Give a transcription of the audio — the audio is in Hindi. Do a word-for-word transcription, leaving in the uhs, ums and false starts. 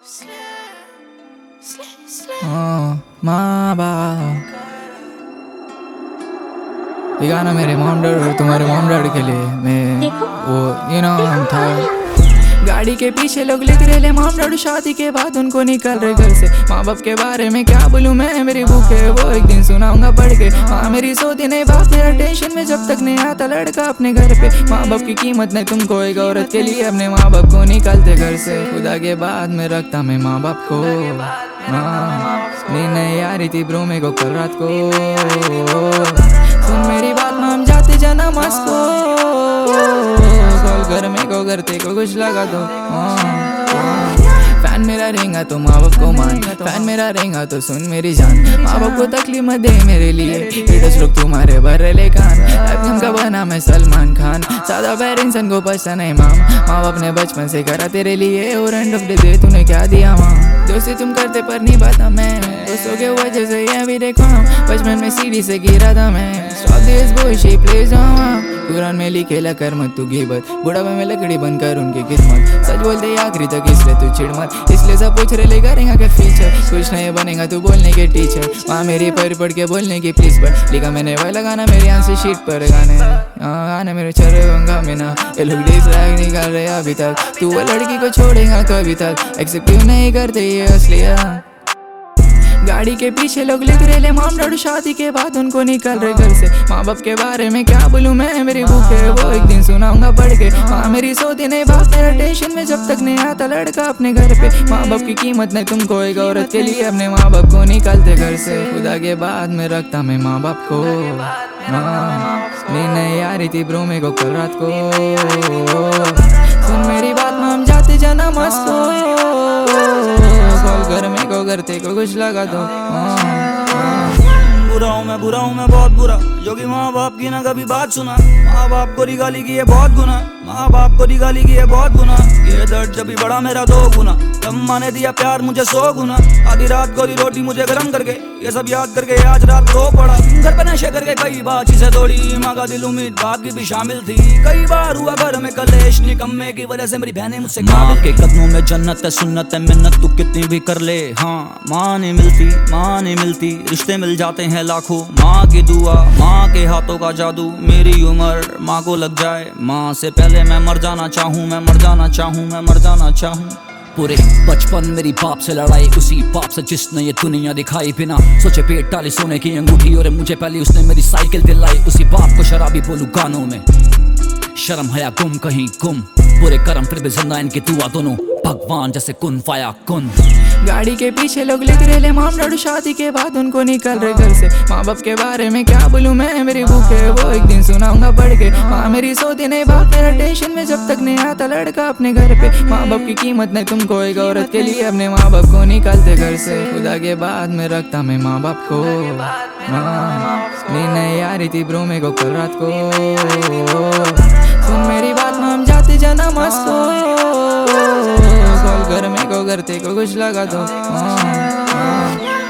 माँ बाप ये गाना मेरे मॉम डैड और तुम्हारे मॉम डैड के लिए मैं वो यू नो था। गाड़ी के पीछे लोग लिख रहे ले मॉम डैड शादी के बाद उनको निकल रहे घर से। माँ बाप के बारे में क्या बोलूँ मैं, मेरी बुक है वो एक दिन सुनाऊंगा पढ़ के। माँ मेरी सोती नहीं, बाप मेरा टेंशन में जब तक नहीं आता लड़का अपने घर पे। माँ बाप की कीमत नहीं तुमको एक औरत के लिए अपने माँ बाप को निकालते घर से। खुदा के बाद में रखता मैं माँ बाप को। नींद नहीं आ रही थी ब्रो मेरे को कल रात को। सुन मेरी बात माँ, हम जाते जाना मस्को। कॉल कर मेरे को घर तेरे को कुछ लगा दो। फैन मेरा रहेगा तो माँ बाप को मान, फैन मेरा रहेगा तो सुन मेरी जान। माँ बाप को तकलीफ मत दे मेरे लिए, बेटस लोग तुम्हारे भर ले कान। एक्शन का बना मैं सलमान खान, सादा पेरेंट्स को पछता नहीं माम। माँ बाप ने बचपन से करा तेरे लिए और एंड ऑफ द डे तूने क्या दिया माँ। दोस्ती तुम करते पर नहीं पाता मैं, दोस्तों के वजह से ये भी देखो बचपन में सीढ़ी से गिरा था मैं। Stop this bullshit please don't। Quran में लिखे ला कर मत तू गिबत, बुढ़ापे में लकड़ी बनकर उनकी किस्मत। सच बोलते आखिरी तक इसलिए तू चिढ़ मत, इसलिए सब पूछ रहे ले करेगा क्या फ्यूचर। कुछ नहीं बनेगा तू बोलने के टीचर, वहाँ मेरी पर पढ़ के बोलने की प्लीज पर। लिखा मैंने वह लगाना मेरे आंसू शीट पर गाने गाने मेरे चरे होंगे में ना। ये लोग डिसलाइक नहीं कर रहे अभी तक, तू वो लड़की को छोड़ेगा कभी तक। एक्सेप्ट क्यों नहीं करते ये असलियत। गाड़ी के पीछे लोग लिख रहे ले मॉम डैड शादी के बाद उनको निकल रहे घर से। माँ बाप के बारे में क्या बोलूँ मैं, मेरी बुक है वो एक दिन सुनाऊंगा पढ़ के। माँ मेरी सोती नहीं, बाप मेरा टेंशन में जब तक नहीं आता लड़का अपने घर पे। माँ बाप की कीमत नहीं तुमको एक औरत के लिए अपने माँ बाप को निकालते घर से। खुदा के बाद में रखता मैं माँ बाप को। नींद नहीं आ रही थी ब्रो मेरे को कल रात को। सुन मेरी बात माँ, हम जाते जाना मस्को। कॉल कर मेरे को घर तेरे को कुछ लगा दो। बुरा हूँ मैं, बुरा हूँ मैं बहुत बुरा, जो कि माँ बाप की ना कभी बात सुना। माँ बाप को रिगाली की है बहुत गुना, माँ बाप को रिगाली की है बहुत गुना। ये दर्द जब भी बड़ा मेरा दो गुना, तब माँ ने दिया प्यार मुझे सौ गुना। आधी रात को दी रोटी मुझे गरम करके, ये सब याद करके आज रात रो पड़ा। घर पे नशे करके कई बार चीजें तोड़ी, माँ का दिल उम्मीद बाप की भी शामिल थी। कई बार हुआ घर में कलेश, निकम्मे की वजह से मेरी बहनें मुझसे माँ के कदमों में जन्नत है, सुन्नत है, मिन्नत तू कितनी भी कर ले। हाँ माँ नहीं मिलती, माँ नहीं मिलती, रिश्ते मिल जाते हैं लाखों। माँ की दुआ, माँ के हाथों का जादू, मेरी उम्र माँ को लग जाए। माँ से पहले मैं मर जाना चाहूँ, मैं मर जाना चाहूँ, मैं मर जाना चाहूँ। पूरे बचपन मेरी बाप से लड़ाई, उसी बाप से जिसने ये दुनिया दिखाई। बिना सोचे पेट डाली सोने की अंगूठी, और मुझे पहले उसने मेरी साइकिल दिलाई। उसी बाप को शराबी बोलूं गानों में, शर्म हया गुम कहीं गुम। पूरे कर्म फिर भी जिंदा इनकी दुआ, दोनों भगवान जैसे कुन फाया कुन। गाड़ी के पीछे लोग लिख रहे ले मॉम डैड शादी के बाद उनको निकल रहे घर से। माँ बाप के बारे में क्या बोलूँ मैं, मेरी बुक है वो एक दिन सुनाऊंगा पढ़ के। माँ मेरी सोती नहीं, बाप मेरा टेंशन में जब तक नहीं आता लड़का अपने घर पे। माँ बाप की कीमत नहीं तुमको एक औरत के लिए अपने माँ बाप को निकालते घर से। खुदा के बाद में रखता मैं माँ बाप को। नींद नहीं आ रही थी ब्रो मेरे को कल रात को। सुन मेरी बात माँ, हम जाते जाना मस्को। कॉल कर मेरे को घर तेरे को कुछ लगा दो।